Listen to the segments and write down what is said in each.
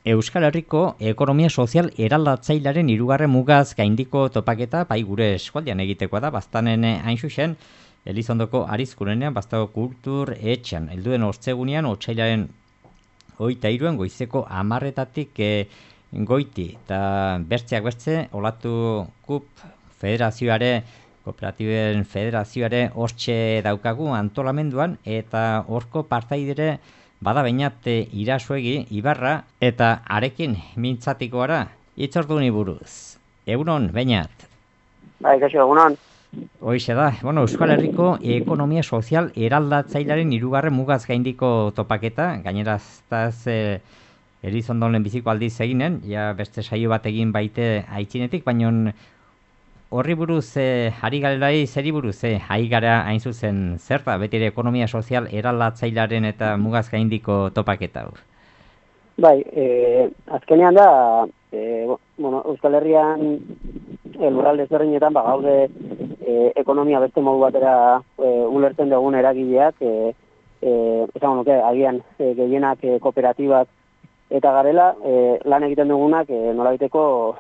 Euskal Herriko ekonomia sozial eraldatzailearen hirugarren mugaz gaindiko topaketa bai gure eskualdean egitekoa da, baztanen hain zuzen, Elizondoko Arizkurenean, Baztako Kultur Etxean, helduen ortzegunean, otsailaren 23 goizeko 10:00 goiti, eta bertzeak bertze, olatu KUP federazioare, kooperatiben federazioare hortxe daukagu antolamenduan, eta horko partaidere bada Beñat Irasoegi Ibarra, eta arekin mintzatiko gara, hitzorduni buruz. Egunon, Beñat. Bai, kaixo, egunon. Hoixe da, Euskal Herriko ekonomia sozial eraldatzailearen hirugarren mugaz gaindiko topaketa, gaineraztaz Elizondonen biziko aldiz eginen, ja beste saio bat egin baite aitzinetik, baina horri buruz, ari galerai zeri buruz, ari gara hain zuzen zerta, betire ekonomia sozial eraldatzailearen eta mugaz gaindiko topaketa. Bai, azkenean da, Euskal Herrian lurralde ezberdinetan gaude ekonomia beste modu batera ulertzen dugun eragileak, esango nuke, agian gehienak kooperatibak eta garela, lan egiten dugunak nolabaiteko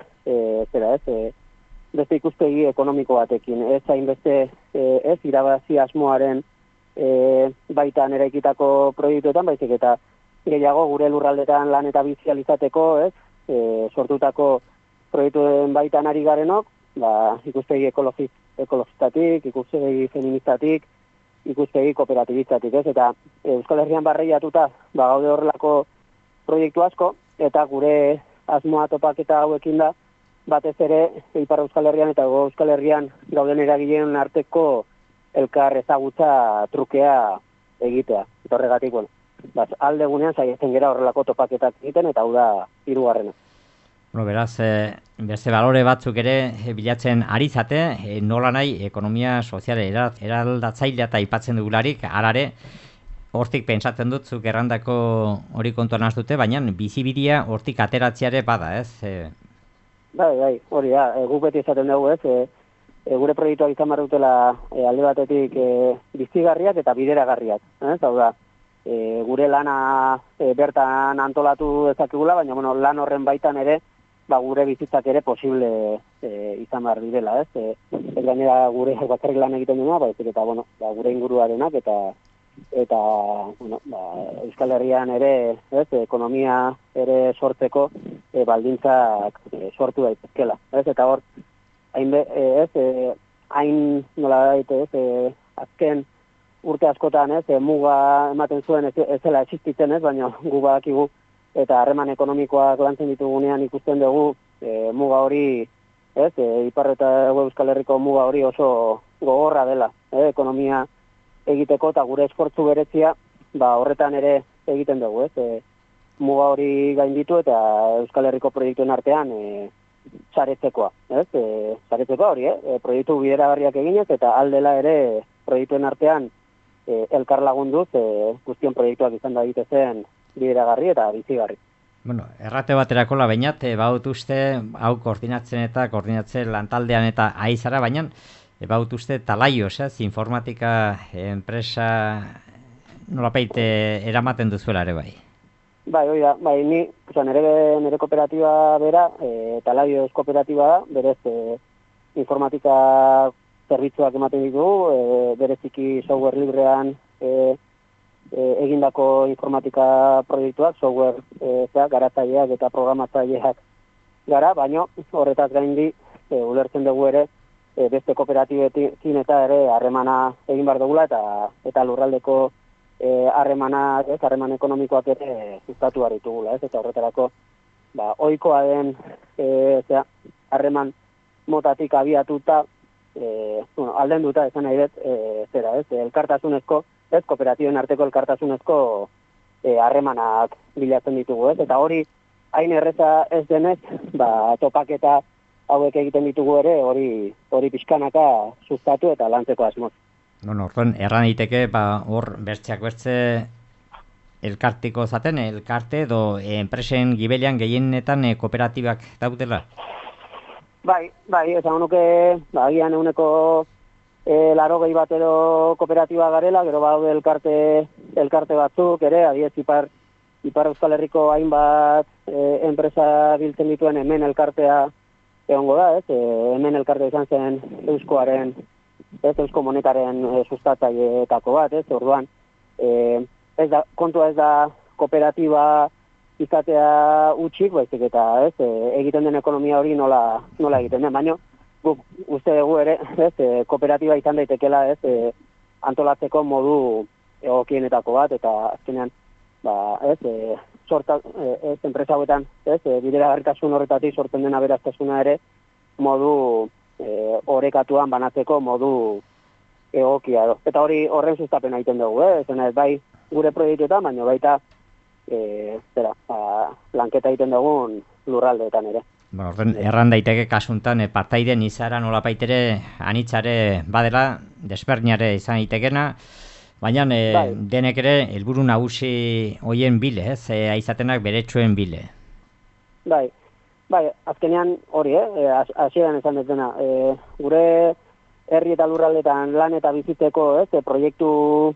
beste ikuspegi ekonomiko batekin. Ez hainbeste irabazi asmoaren baitan eraikitako proiektuetan, baizik eta gehiago gure lurraldetan lan eta bizializateko, sortutako proiektuen baitan ari garenok, ikuspegi ekologistatik, ikuspegi feministatik, ikuspegi kooperatibistatik, eta Euskal Herrian barreiatuta gaude horrelako proiektu asko, eta gure asmoa topaketa hauekin da, batez ere Ipar Euskal Herrian eta Hego Euskal Herrian gauden eragileen arteko elkar ezagutza trukea egitea. Eta horregatik, alde gunean saiatzen gera horrelako topaketak egiten, eta hau da hirugarrena. Beraz, beste balore batzuk ere bilatzen ari zate, nola nahi ekonomia sozial eraldatzailea eta aipatzen dugularik, alare, hortik pentsatzen dut, zuk errandako hori kontuan dute, baina bizibiria hortik ateratziare bada, ez? Bai, hori da, guk beti esaten dugu, ez? Gure proiektuak izan behar dutela alde batetik bizigarriak eta bideragarriak, ez? Hau da, gure lana bertan antolatu ezakigula, baina lan horren baitan ere, gure bizitzak ere posible izan behar direla, ez? Ez gainera gure bakarrik lan egiten duena, baizik eta gure inguruarenak eta Euskal Herrian ere, ez, ekonomia ere sortzeko baldintzak sortu daitezkela, ez? Eta hor hain nola daite, azken urte askotan, muga ematen zuen ez zela existitzen, baina gu badakigu eta harreman ekonomikoak lantzen ditugunean ikusten dugu muga hori, Ipar eta Euskal Herriko muga hori oso gogorra dela, ekonomia egiteko eta gure esfortzu berezia horretan ere egiten dugu, muga hori gainditu eta Euskal Herriko proiektuen artean saretzekoa, saretzekoa hori, proiektu bideragarriak eginez eta aldela ere proiektuen artean elkar lagunduz guztion proiektuak izan da egitezen bideragarri eta bizigarri. Errate baterako Beñat, baut uste, hau koordinatzen lantaldean eta aizara, baina baut uste talaioz, informatika enpresa nolapait eramaten duzuela ere bai. Bai, hori da, nire kooperatiba bera, talaioz kooperatiba da, berez informatika zerbitzuak ematen ditugu, bereziki software librean egindako informatika proiektuak, software garatzaileak eta programatzaileak gara, baina horretaz gaindi ulertzen dugu ere beste kooperatibekin eta ere harremana egin behar dugula eta lurraldeko harreman ekonomikoak ere sustatu behar ditugula, eta horretarako ohikoa den harreman motatik abiatuta aldenduta esan nahi dut elkartasunezko, kooperatiben arteko elkartasunezko harremanak bilatzen ditugu, eta hori hain erreza ez denez, topaketa hauek egiten ditugu ere, hori pixkanaka sustatu eta lantzeko asmoz. Orduan, erran daiteke, hor bertzeak bertze elkartiko zaten, elkarte edo enpresen gibelean gehienetan kooperatibak daudela? Bai, esan nuke, agian eguneko 80 bat edo kooperatiba garela, gero badaude elkarte batzuk ere, adiez Ipar Euskal Herriko hainbat enpresa biltzen dituen hemen elkartea egongo da, ez? Hemen elkartea izan zen Euskoaren, ez, Eusko monetaren sustatzaileetako bat, ez? Orduan, kontua ez da kooperatiba izatea utxik, baizik eta, ez? Egiten den ekonomia hori nola egiten den, baina guk uste dugu ere, ez? Kooperatiba izan daitekela, ez? Antolatzeko modu egokienetako bat, eta azkenean, ez? Ez enpresa hauetan, ez? Bideragarritasun horretatik sortzen den aberastasuna ere modu orekatuan banatzeko modu egokia edo. Eta horren sustapena egiten dugu, ez bai gure proiektuetan, baina baita lanketa egiten dugun lurraldeetan ere. Bueno, erran daiteke kasuntan partaiden izara nolapaitere anitzare badela, desberdinare izan daitekena, baina denek ere helburu nagusi hoien bile, ez? Aizatenak beretsuen bile. Bai, azkenean hori, hasieran esan dezena, gure herri eta lurraldetan lan eta bizitzeko, ez? Proiektu,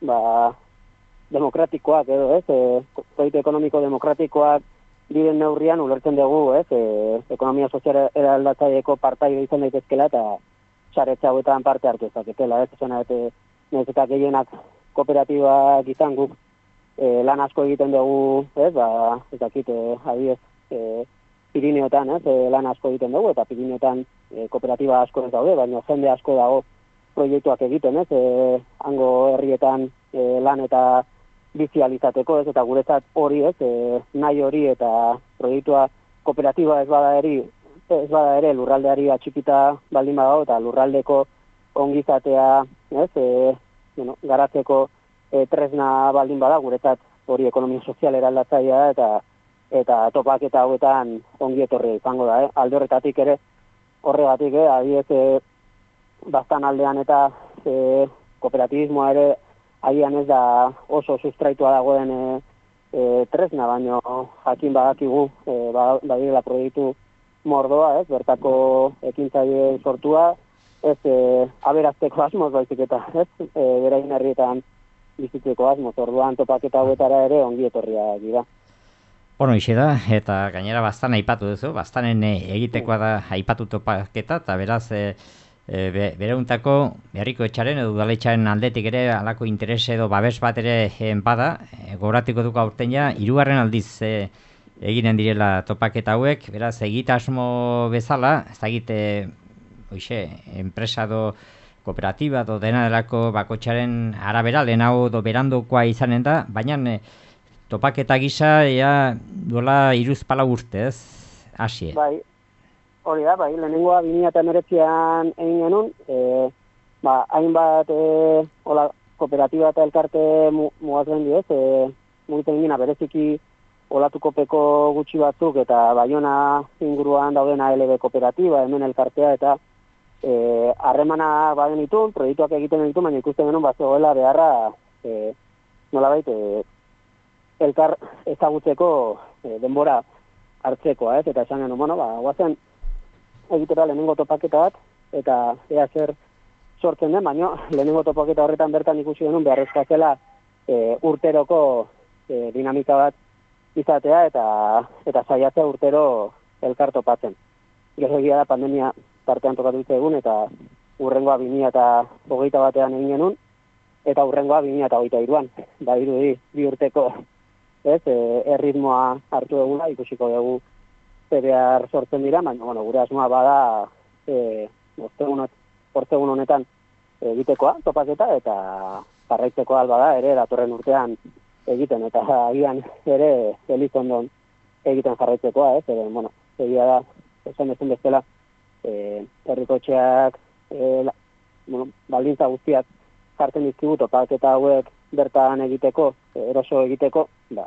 demokratikoak edo, ez? Proiektu ekonomiko demokratikoak diren neurrian ulertzen dugu, ez? Ekonomia sozial eraldatzaileko partaide izan daitezkela eta saretze hauetan parte hartu ezaketela, ez? Nahiz eta gehienak kooperatibak izan guk lan asko egiten dugu, ez? Ez dakit, adibidez, Pirineotan, ez? Lan asko egiten dugu, eta Pirineotan kooperatiba asko ez daude, baina jende asko dago proiektuak egiten, ez? Hango herrietan lan eta bizializateko, ez? Eta guretzat hori, ez? Nahi hori eta proiektua kooperatiba ez bada ere lurraldeari atxipita baldin badago, eta lurraldeko ongizatea, ez? Garatzeko tresna baldin bada, guretzat hori ekonomia sozial eraldatzailea eta topaketa hauetan ongi etorri izango da, alde horretatik ere, horregatik, adibidez, bastan aldean eta kooperatibismoa ere agian ez da oso sustraitua dagoen tresna, baino jakin badakigu badirela proiektu mordoa, ez, bertako ekintzaile sortua, ez aberazteko asmoz baizik eta, ez, beraien herrietan bizitzeko asmoz, orduan topaketa hauetara ere ongi etorria dira. Bueno, ixe da, eta gainera bastan aipatu duzu, bastanen egitekoa da aipatu topaketa, eta beraz, bereuntako herriko etxaren edo udaletxaren aldetik ere halako interes edo babes bat ere bada, goratiko duko aurten ja, 3. aldiz eginen direla topaketa hauek, beraz, egitasmo bezala, ez da egite, enpresa do kooperatiba do dena delako bakotxaren arabera, lehenago do berandokoa izanen da, baina topaketa gisa, duela 3-4 urte, ez? Hasi. Bai, hori da, lehenengoa 2019an egin genuen, hainbat kooperatiba eta elkarte mugatzen diez, mugitzen gina bereziki olatukopeko gutxi batzuk eta Baiona inguruan dauden ALB kooperatiba, hemen elkartea eta harremana baden ditun, proiektuak egiten ditun, baina ikusten genuen bazegoela beharra nolabait elkar ezagutzeko denbora hartzekoa, ez? Eta esan genuen, guazen egitera lehenengo topaketa bat, eta ea zer sortzen den, baina lehenengo topaketa horretan bertan ikusi genuen beharrezkoa zela urteroko dinamika bat izatea eta saiatzea urtero elkar topatzen. Gero egia da pandemia tartean tokatu egun eta urrengoa 2021an egin genuen, eta urrengoa 2023an. Badirudi 2 urteko, ez, erritmoa hartu eguna, ikusiko dugu behar sortzen dira, baina gure asmoa bada ortegun honetan egitekoa, topaketa, eta jarraitzeko alba da ere datorren urtean egiten, eta agian ere Elizondon egiten jarraitzekoa, ez, egia da, esan bezala, herrikotxeak, baldintza guztiak jartzen dizkigu topaketa hauek bertan egiteko, eroso egiteko,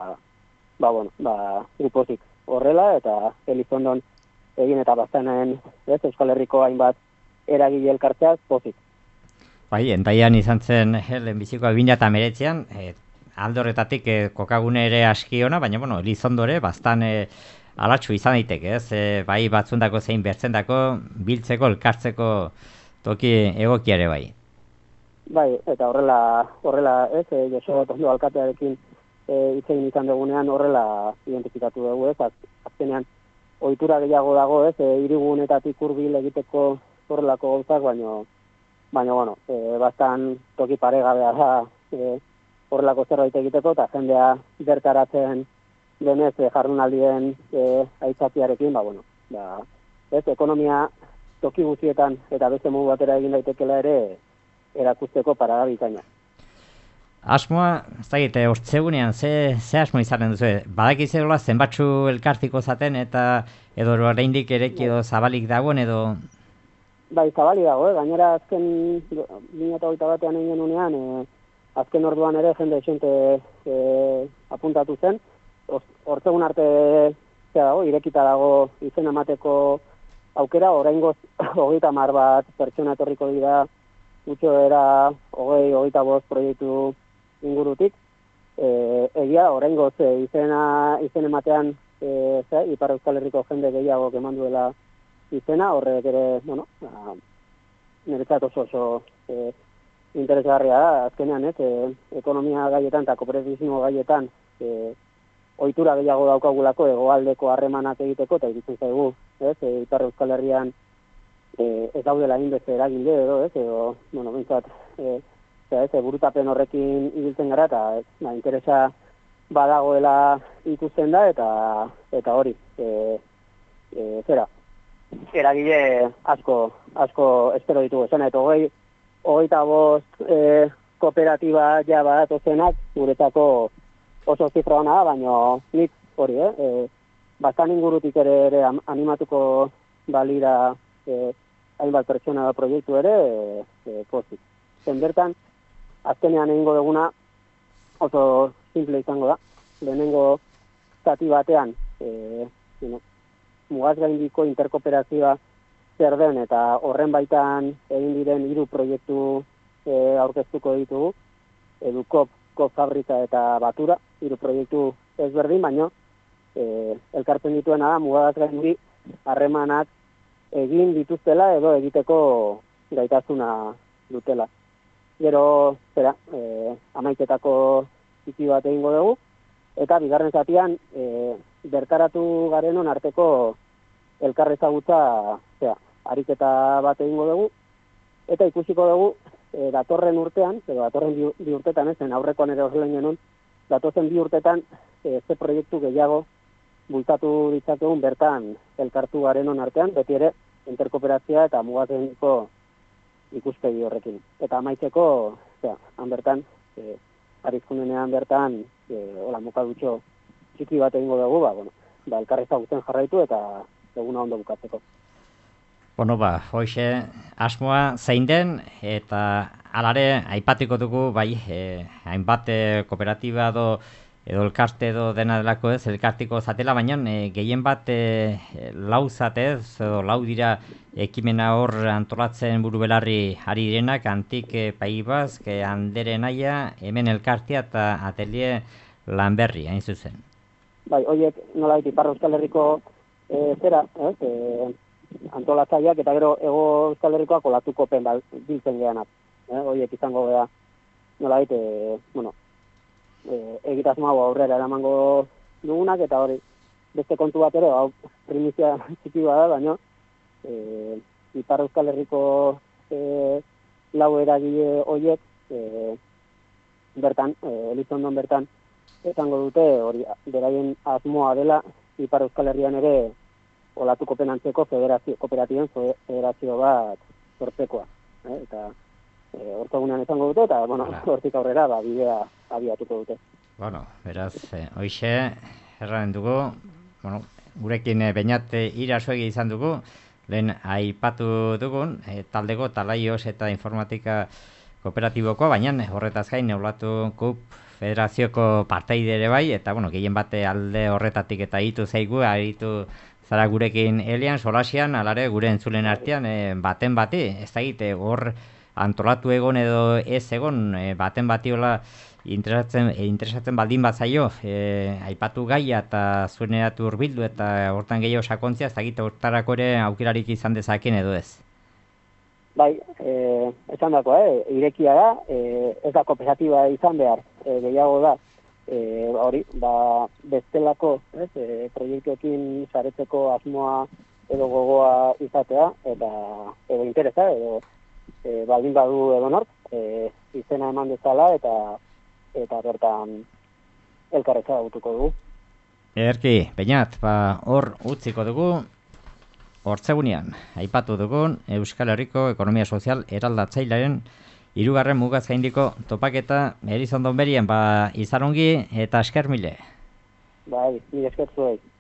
grupozik horrela, eta Elizondon egin eta bastanen, ez, Euskal Herriko hainbat eragile elkartzeaz pozik. Bai, entaian izan zen lehenbizikoa 2019an, alde horretatik kokagune ere aski ona, baina, Elizondo ere, bastan alatxu izan daiteke, ez? Bai, batzundako zein bertzendako, biltzeko, elkartzeko toki egokiare bai. Bai, eta horrela, ez, Joseba Tondo alkatearekin hitz egin izan dugunean horrela identifikatu dugu, ez? Azkenean ohitura gehiago dago, ez? Hirigunetatik hurbil egiteko horrelako gauzak, baina bueno, bastan toki paregabea da horrelako zerbait egiteko, eta jendea bertaratzen denez jardunaldien aitzakiarekin, ez, ekonomia toki guztietan eta beste modu batera egin daitekela ere erakusteko parada bikaina. Asmoa, ez dakit, hortzegunean, ze asmo izaten duzu? Badakizeola zenbatzu elkartiko zaten eta edo oraindik ereki edo zabalik dagoen edo... Bai, zabalik dago, gainera azken 2021 egin genunean, azken orduan ere jende esente apuntatu zen, hortzegun arte dago, irekita dago izen emateko aukera, oraingoz 30 bat pertsona etorriko dira, gutxo era 20-25 proiektu ingurutik. Egia, oraingoz izen ematean Ipar Euskal Herriko jende gehiago eman duela izena, horrek ere, niretzat oso interesgarria da, azkenean, ekonomia gaietan eta kooperatibismo gaietan ohitura gehiago daukagulako hegoaldeko harremanak egiteko, eta iruditzen zaigu, Ipar Euskal Herrian ez daudela inbeste eragile edo, bintzat, burutapen horrekin ibiltzen gara, eta interesa badagoela ikusten da, eta hori, eragile asko espero ditugu esena, eta 25 kooperatiba ja badatozenak guretzako oso zifra hona da, baina nik hori, bastan ingurutik ere animatuko balira hainbat pertsona proiektu ere pozik. Zen bertan, azkenean egingo duguna oso simple izango da. Lehenengo zati batean, mugaz gaindiko interkooperazioa zer den eta horren baitan egin diren 3 proiektu aurkeztuko ditugu, Edukop, Fabrika eta Batura, 3 proiektu ezberdin, baino elkartzen dituena da mugaz gaindi harremanak egin dituztela edo egiteko gaitasuna dutela. Gero, amaiketako txiki bat egingo dugu, eta bigarren zatian bertaratu garenon arteko elkarrezagutza ariketa bat egingo dugu, eta ikusiko dugu datorren urtean, edo datorren bi urtetan, zen aurrekoan ere horrela genuen, datozen 2 urtetan ze proiektu gehiago bultatu ditzakegun bertan elkartu garenon artean, beti ere interkooperazioa eta mugazeniko ikuspegi horrekin. Eta amaitzeko, han bertan, arizkunenean bertan, mokadutxo txiki bat egingo dugu, elkarrezagutzen jarraitu eta eguna ondo bukatzeko. Hoxe, asmoa zein den, eta alare aipatiko dugu, hainbat kooperatiba edo elkarte edo dena delako ez, elkartiko zatela, baina gehien bat lau zatez, edo lau dira ekimena hor antolatzen buru belarri ari direnak, Antik Paibazk, Andere Naia, hemen elkartea eta Atelier Lanberri, hain zuzen. Horiek nolabait Ipar Euskal Herriko antolatzaileak eta gero Hego Euskal Herrikoak olatukopen biltzen geanak. Horiek izango gara nolabait, egitasmo hau aurrera eramango dugunak, eta hori beste kontu bat ere, primizia txiki bada, baina Ipar Euskal Herriko lau eragile horiek bertan, Elizondon bertan, esango dute, hori beraien asmoa dela Ipar Euskal Herrian ere olatuko penantzeko kooperatiben federazio bat sortzekoa. Eta hortzegunean esango dute, eta hortik aurrera bidea abiatuko dute. Beraz, hoxe, erran dugu, gurekin Beñat Irasoegi izan dugu, lehen aipatu dugun, taldeko Talaioz eta Informatika Kooperatiboko, baina horretaz gain Olatu KUP Federazioko parteide ere bai, eta gehien bate alde horretatik eta hitu zaigu, aritu zara gurekin Elian, Solasian, alare gure entzulen artean, baten bati, ez da egite, hor antolatu egon edo ez egon, baten bati hola interesatzen baldin bat zaio, aipatu gaia eta zueneratu hurbildu eta hortan gehiago sakontzia, ez da egite hortarako ere aukerarik izan dezaken edo ez. Esan dako, irekia da, ez da kooperatiba izan behar, gehiago da, hori, bestelako, proiektuekin saretzeko asmoa edo gogoa izatea, edo interesa, edo baldin badu edo nork, izena eman dezala, eta bertan elkarretza gutuko dugu. Ederki, Beñat, hor utziko dugu, hortzegunean, aipatu dugun Euskal Herriko ekonomia sozial eraldatzailearen 3. mugaz gaindiko topaketa Elizondon berien, izan ongi eta esker mile. Bai, mila esker zuei.